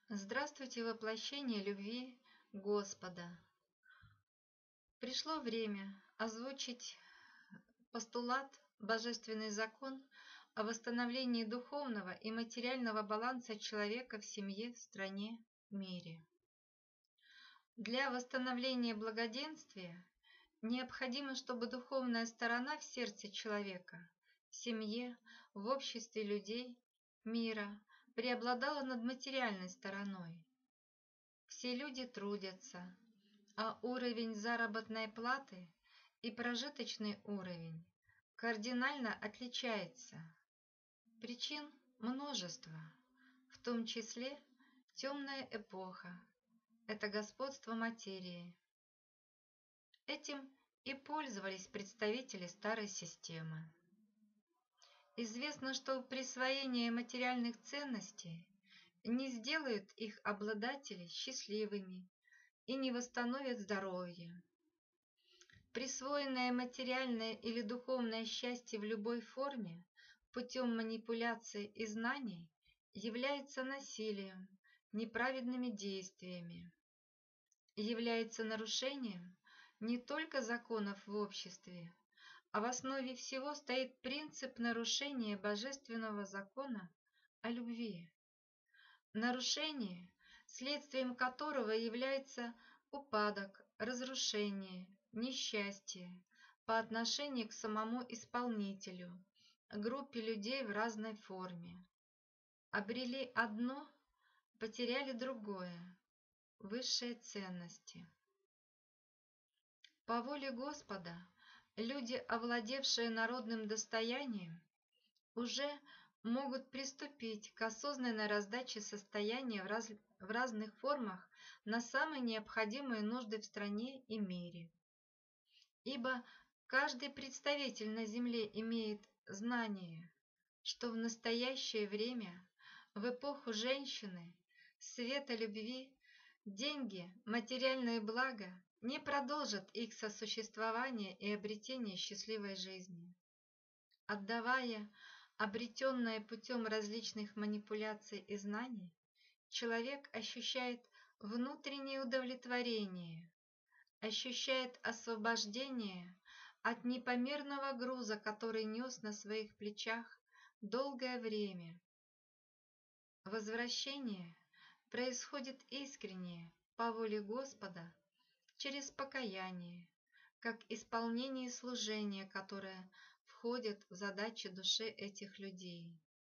Здравствуйте, воплощение любви Господа! Пришло время озвучить постулат, божественный закон о восстановлении духовного и материального баланса человека в семье, в стране, мире. Для восстановления благоденствия необходимо, чтобы духовная сторона в сердце человека, в семье, в обществе людей, мира преобладала над материальной стороной. Все люди трудятся, а уровень заработной платы и прожиточный уровень кардинально отличается. Причин множество, в том числе темная эпоха – это господство материи. Этим и пользовались представители старой системы. Известно, что присвоение материальных ценностей не сделает их обладателей счастливыми и не восстановит здоровье. Присвоенное материальное или духовное счастье в любой форме путем манипуляций и знаний является насилием, неправедными действиями, является нарушением не только законов в обществе, а в основе всего стоит принцип нарушения божественного закона о любви. Нарушение, следствием которого является упадок, разрушение, несчастье по отношению к самому исполнителю, группе людей в разной форме. Обрели одно, потеряли другое, высшие ценности. По воле Господа, люди, овладевшие народным достоянием, уже могут приступить к осознанной раздаче состояния в разных формах на самые необходимые нужды в стране и мире. Ибо каждый представитель на земле имеет знание, что в настоящее время, в эпоху женщины, света любви, деньги, материальные блага не продолжат их сосуществование и обретение счастливой жизни. Отдавая обретенное путем различных манипуляций и знаний, человек ощущает внутреннее удовлетворение, ощущает освобождение от непомерного груза, который нес на своих плечах долгое время. Возвращение происходит искренне, по воле Господа, через покаяние, как исполнение служения, которое входит в задачи души этих людей.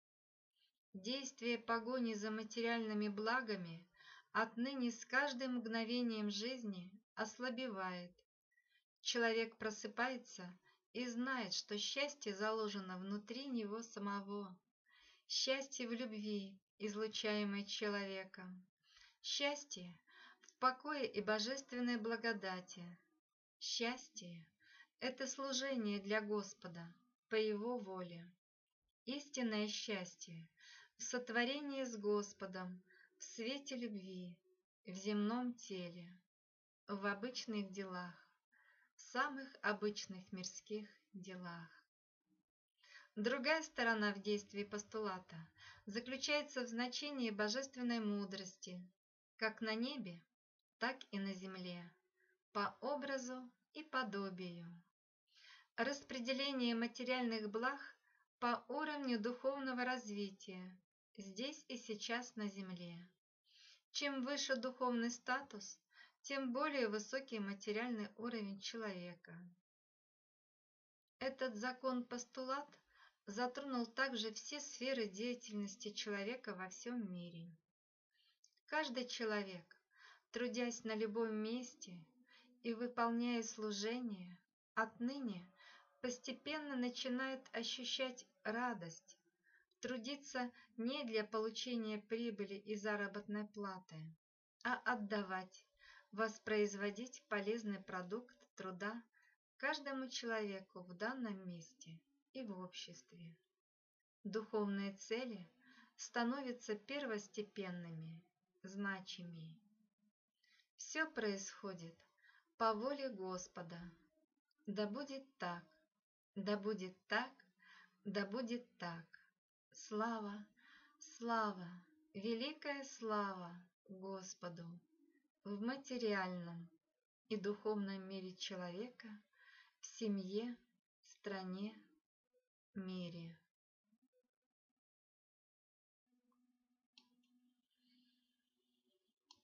Действие погони за материальными благами отныне с каждым мгновением жизни ослабевает. Человек просыпается и знает, что счастье заложено внутри него самого. Счастье в любви, излучаемой человеком. Счастье в покое и божественной благодати. Счастье – это служение для Господа по Его воле. Истинное счастье в сотворении с Господом, в свете любви, в земном теле, в обычных делах, в самых обычных мирских делах. Другая сторона в действии постулата заключается в значении божественной мудрости, как на небе, так и на земле, по образу и подобию. Распределение материальных благ по уровню духовного развития здесь и сейчас на земле. Чем выше духовный статус, тем более высокий материальный уровень человека. Этот закон-постулат затронул также все сферы деятельности человека во всем мире. Каждый человек, трудясь на любом месте и выполняя служение, отныне постепенно начинает ощущать радость, трудиться не для получения прибыли и заработной платы, а отдавать, воспроизводить полезный продукт труда каждому человеку в данном месте и в обществе. Духовные цели становятся первостепенными, значимыми. Все происходит по воле Господа. Да будет так, да будет так, да будет так. Слава, слава, Великая слава Господу в материальном и духовном мире человека, в семье, стране, мире.